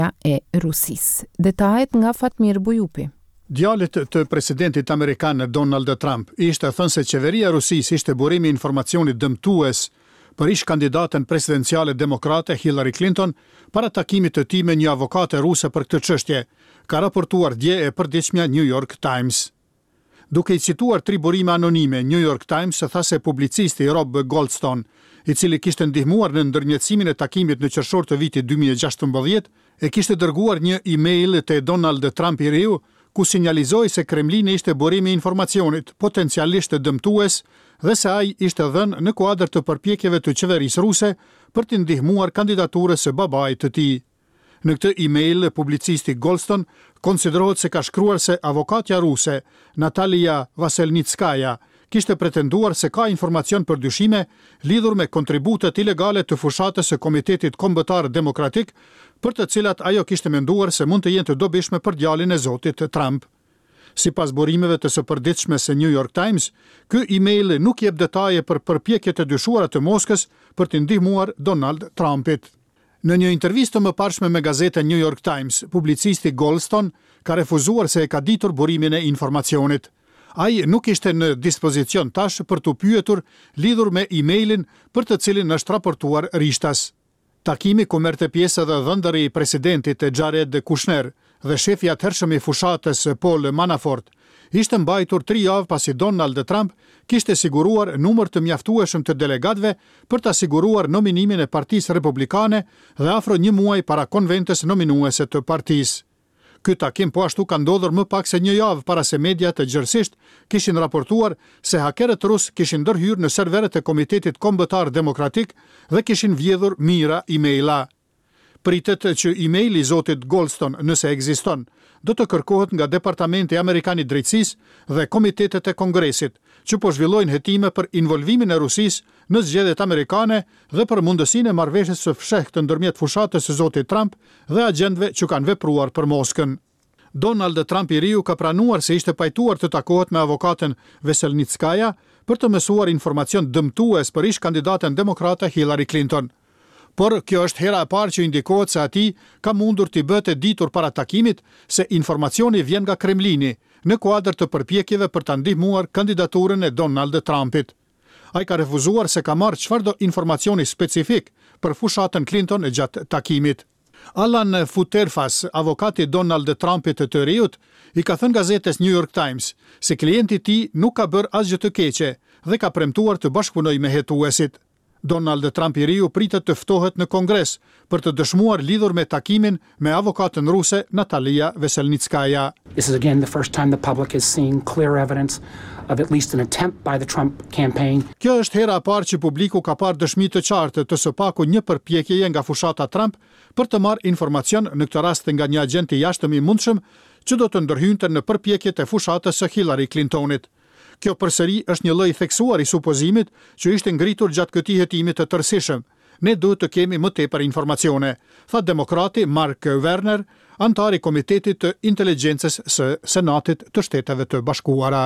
e Rusisë. Detajet nga Fatmir Bujupi. Djalit të presidentit amerikan Donald Trump ishte thënë se qeveria e Rusisë ishte burimi i informacionit dëmtues për ish kandidatën presidenciale demokrate Hillary Clinton para takimit të tij me një avokate ruse për këtë çështje, ka raportuar dje e përditshmja New York Times. Duke i cituar 3 burime anonime, New York Times tha se publicisti Rob Goldstone, i cili kishte ndihmuar në ndërmjetësimin e takimit në qershor të vitit 2016, e kishte dërguar një email te Donald Trump i riu, ku sinjalizoi se Kremlini ishte burimi i informacionit potencialisht dëmtues dhe se ai ishte dhënë në kuadër të përpjekjeve të qeverisë ruse për të ndihmuar kandidaturës së babait të tij. Në këtë email, publicisti Goldstone konsiderohet se ka shkruar se avokatja ruse, Natalia Vaselnitskaja, kishte pretenduar se ka informacion për dyshime lidhur me kontributet ilegale të fushatës së Komitetit Kombëtar Demokratik, për të cilat ajo kishte menduar se mund të jenë të dobishme për djalin e zotit Trump. Sipas burimeve të së përditshme së New York Times, ky email nuk jep detaje për përpjekjet e dyshuara të Moskës për të ndihmuar Donald Trumpit. Në një intervistë të mëparshme me gazetën New York Times, publicisti Goldstone ka refuzuar se e ka ditur burimin e informacionit. Ai nuk ishte në dispozicion tash për të pyetur lidhur me emailin për të cilin është raportuar rishtas. Takimi ku merrte pjesë edhe dhëndëri i presidentit Jared Kushner dhe shefi i atëhershëm i fushatës Paul Manafort ishte mbajtur 3 javë pasi Donald Trump kishte siguruar numër të mjaftueshëm të delegatëve për të siguruar nominimin e Partisë Republikane dhe afro 1 muaj para konventës nominuese të partisë. Ky takim po ashtu ka ndodhur më pak se 1 javë para se mediat e gjërësisht kishin raportuar se hakerët rus kishin ndërhyrë në serveret e Komitetit Kombëtar Demokratik dhe kishin vjedhur mijëra emaila. Pritet që emaili i zotit Goldstone, nëse ekziston, do të kërkohet nga Departamenti Amerikan i Drejtësisë dhe komitetet e Kongresit, që po zhvillojnë hetime për involvimin e Rusisë në zgjedhjet amerikane dhe për mundësinë e marrëveshjes së fshehtë ndërmjet fushatës së zotit Trump dhe agjentëve që kanë vepruar për Moskën. Donald Trump i riu ka pranuar se ishte pajtuar të takohet me avokatën Veselnitskaja për të mësuar informacion dëmtues për ish kandidatën demokrate Hillary Clinton. Por kjo është hera e parë që indikohet se ati ka mundur t'i bëte ditur para takimit se informacioni vjen nga Kremlini në kuadër të përpjekjeve për të ndihmuar kandidaturën e Donald Trumpit. Ai ka refuzuar se ka marrë çfarëdo informacioni specifik për fushatën Clinton e gjatë takimit. Alan Futerfas, avokati Donald Trumpit të riut, i ka thënë gazetës New York Times se klienti i tij nuk ka bërë asgjë të keqe dhe ka premtuar të bashkëpunojë me hetuesit. Donald Trump i riu pritet të ftohet në Kongres për të dëshmuar lidhur me takimin me avokatën ruse Natalia Veselnitskaja. This is again the first time the public has seen clear evidence of at least an attempt by the Trump campaign. Kjo është hera e parë që publiku ka parë dëshmi të qartë të së paku një përpjekjeje nga fushata Trump për të marrë informacion, në këtë rast nga një agent i jashtëm i mundshëm që do të ndërhynte në përpjekjet e fushatës së Hillary Clintonit. Kjo përsëri është një lloj theksuar i supozimit që ishte ngritur gjatë këtij hetimi të tërësishëm. Ne duhet të kemi më tepër informacione, tha demokrati Mark Warner, antar i Komitetit të Inteligjencës së Senatit të Shteteve të Bashkuara.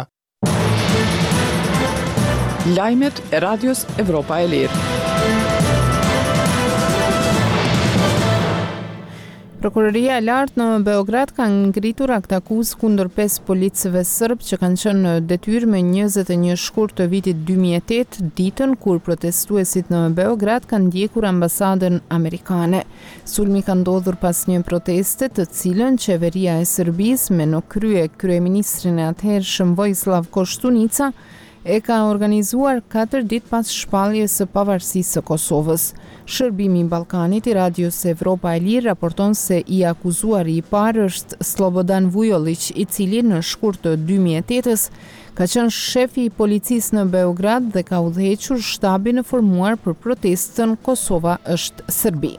Lajmet e Radios Evropa e Lirë. Prokuroria e lartë në Beograd ka ngritur akt akuzë kundër 5 policëve serb që kanë qenë në detyrë me 21 shkurt të vitit 2008, ditën kur protestuesit në Beograd kanë ndjekur ambasadën amerikane. Sulmi ka ndodhur pas një proteste të cilën qeveria e Serbisë me në krye kryeministrin e atëhershëm Vojislav Koštunica e ka organizuar 4 ditë pas shpalljes së pavarësisë së Kosovës. Shërbimi i Ballkanit i Radios Evropa e Lirë raporton se i akuzuari i parë është Slobodan Vujolić, i cili në shkurt të 2008-s ka qenë shefi i policisë në Beograd dhe ka udhëhequr shtabin e formuar për protestën Kosova është Serbi.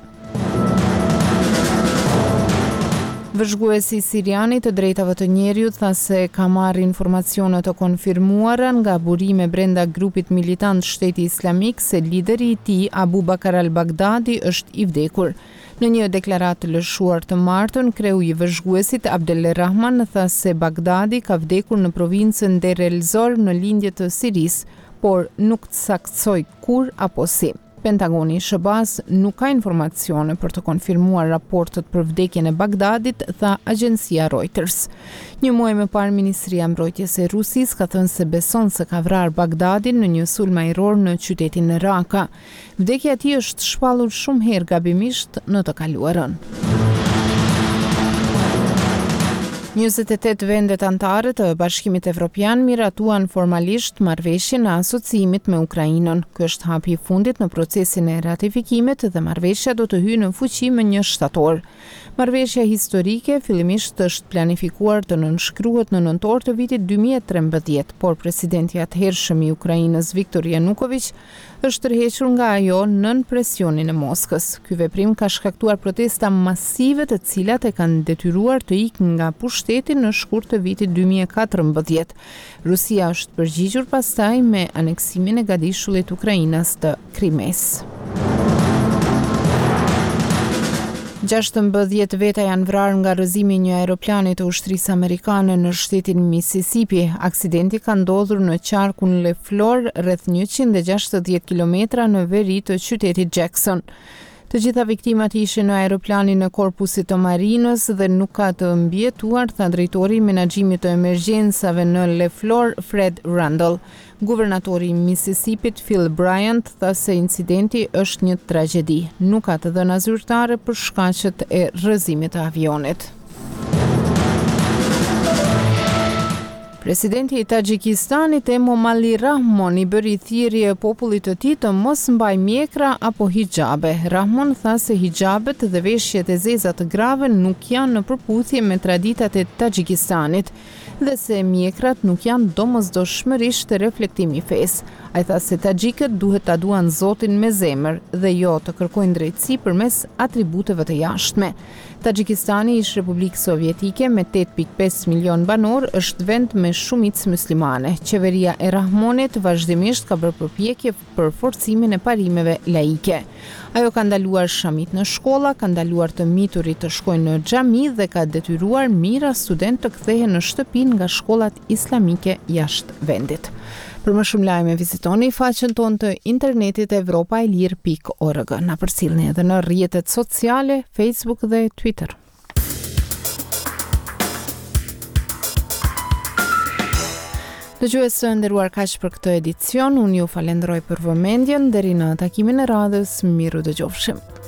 Vëzhguesi siriani të drejtave të njerëzit tha se ka marrë informacione të konfirmuara nga burime brenda grupit militant Shteti Islamik se lideri i tij Abu Bakar al-Baghdadi është i vdekur. Në një deklaratë të lëshuar të martën, kreu i vëzhguesit Abdel Rahman tha se Baghdadi ka vdekur në provincën Deir el-Zor në lindje të Sirisë, por nuk saktësoi kur apo si. Pentagoni i SBA-s nuk ka informacione për të konfirmuar raportet për vdekjen e Bagdadit, tha agjencia Reuters. Një muaj më parë, Ministria e Mbrojtjes e Rusisë ka thënë se beson se ka vrarë Bagdadin në një sulm ajror në qytetin Raqqa. Vdekja e tij është shpallur shumë herë gabimisht në të kaluarën. 28 vendet anëtare të Bashkimit Evropian miratuan formalisht marrëveshjen e asociimit me Ukrainën. Ky është hapi i fundit në procesin e ratifikimit dhe marrëveshja do të hyjë në fuqi më 1 shtator. Marrëveshja historike fillimisht është planifikuar të nënshkruhet në nëntor të vitit 2013, por presidenti i atëhershëm i Ukrainës Viktor Yanukovych është tërhequr nga ajo nën presionin e Moskës. Ky veprim ka shkaktuar protesta masive të cilat e kanë detyruar të ikë nga pushteti në shkurt të vitit 2014. Rusia është përgjigjur pastaj me aneksimin e gadishullit Ukrainas të Krimes. 16 veta janë vrarë nga rrëzimi i një aeroplani të ushtrisë amerikane në shtetin Mississippi. Aksidenti ka ndodhur në qarkun LeFlore, rreth 160 kilometra në veri të qytetit Jackson. Të gjitha viktimat ishin në aeroplanin e korpusit të marinës dhe nuk ka të mbijetuar, tha drejtori i menaxhimit të emergjencave në LeFlore, Fred Randall. Guvernatori i Mississippit, Phil Bryant, tha se incidenti është një tragjedi. Nuk ka të dhëna zyrtare për shkaqet e rrëzimit të avionit. Presidenti i Tajikistanit, Emomali Rahmon, i bëri thirrje popullit të tij të mos mbaj mjekra apo hijabe. Rahmon tha se hijabet dhe veshjet e zeza të grave nuk janë në përputhje me traditat e Tajikistanit dhe se mjekrat nuk janë domosdoshmërisht reflektimi i fesë. Ai tha se taxhikët duhet ta duan Zotin me zemër dhe jo të kërkojnë drejtësi përmes atributeve të jashtme. Taxhikistani ish Republikë Sovjetike me 8.5 milion banor është vend me shumicë muslimane. Qeveria e Rahmonit vazhdimisht ka bërë përpjekje për forcimin e parimeve laike. Ajo ka ndaluar shamit në shkolla, ka ndaluar të miturit të shkojnë në xhami dhe ka detyruar mijëra studentë të kthehen në shtëpi nga shkollat islamike jashtë vendit. Për më shumë lajme vizitoni faqen tonë të internetit evropaelir.org. Na përcjellni edhe në rrjetet sociale, Facebook dhe Twitter. Dëgjues të nderuar, kaq për këtë edicion. Unë ju falenderoj për vëmendjen. Deri në takimin e radhës, miru dëgjofshim.